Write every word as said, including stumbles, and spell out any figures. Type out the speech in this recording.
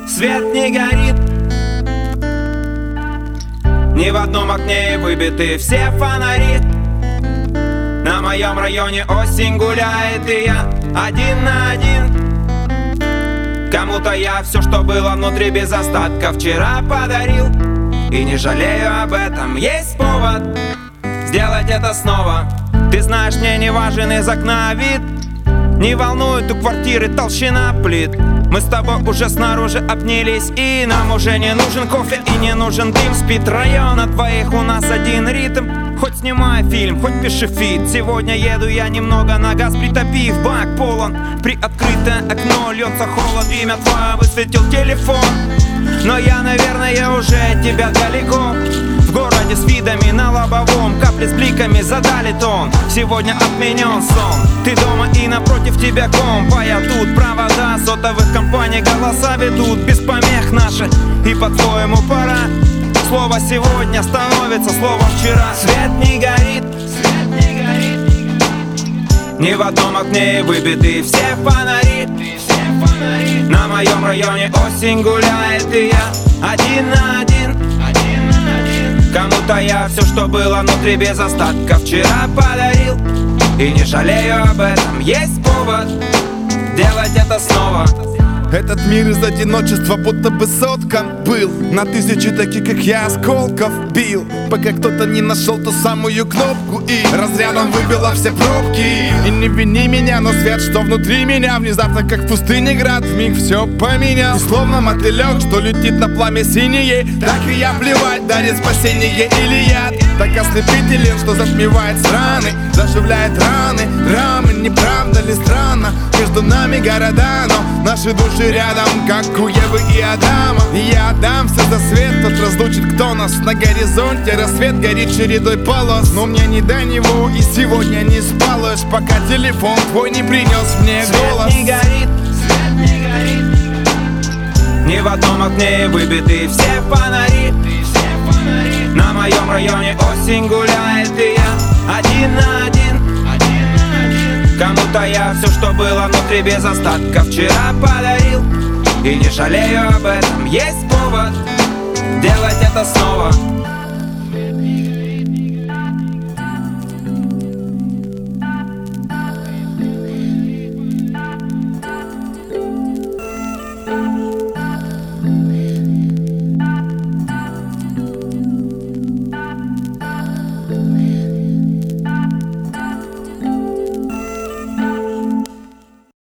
свет не горит. Ни в одном окне выбиты все фонари. На моем районе осень гуляет, и я один на один. Кому-то я все, что было внутри без остатка, вчера подарил. И не жалею об этом, есть повод сделать это снова. Ты знаешь, мне не важен из окна вид. Не волнует у квартиры толщина плит. Мы с тобой уже снаружи обнялись, и нам уже не нужен кофе и не нужен дым. Спит район, а двоих у нас один ритм. Хоть снимай фильм, хоть пиши фит. Сегодня еду я немного на газ, притопив бак полон. Приоткрытое окно, льется холод, имя твое высветил телефон. Но я, наверное, уже от тебя далеко. В городе с видами на лобовом, капли с бликами задали тон. Сегодня отменен сон. Ты дома и напротив тебя комп, а я тут. Провода сотовых компаний голоса ведут без помех наши. И по-твоему пора. Слово сегодня становится словом вчера. Свет не горит, свет не горит. Ни в одном окне выбиты все фонари. На моем районе осень гуляет, и я один на один. Кому-то я все, что было внутри без остатка, вчера подарил. И не жалею об этом, есть повод делать это снова. Этот мир из одиночества будто бы соткан был. На тысячи таких, как я, осколков бил, пока кто-то не нашел ту самую кнопку и разрядом выбило все пробки. И не вини меня, но свет, что внутри меня, внезапно, как в пустыне град, вмиг все поменял. И словно мотылек, что летит на пламя синее, так и я плевать, дарит спасение или яд. Так ослепителен, что затмевает страны, заживляет раны, рамы. Не правда ли странно? Между нами города, но наши души рядом, как у Евы и Адама. И я отдам все за свет, тот разлучит, кто нас. На горизонте рассвет горит чередой полос, но мне не до него, и сегодня не спалось, пока телефон твой не принес мне голос. Свет не горит, свет не горит. Ни в одном окне выбиты все фонари. На моем районе осень гуляет, и я один на один. Кому-то я все, что было внутри без остатка, вчера подарил. И не жалею об этом, есть повод делать это снова.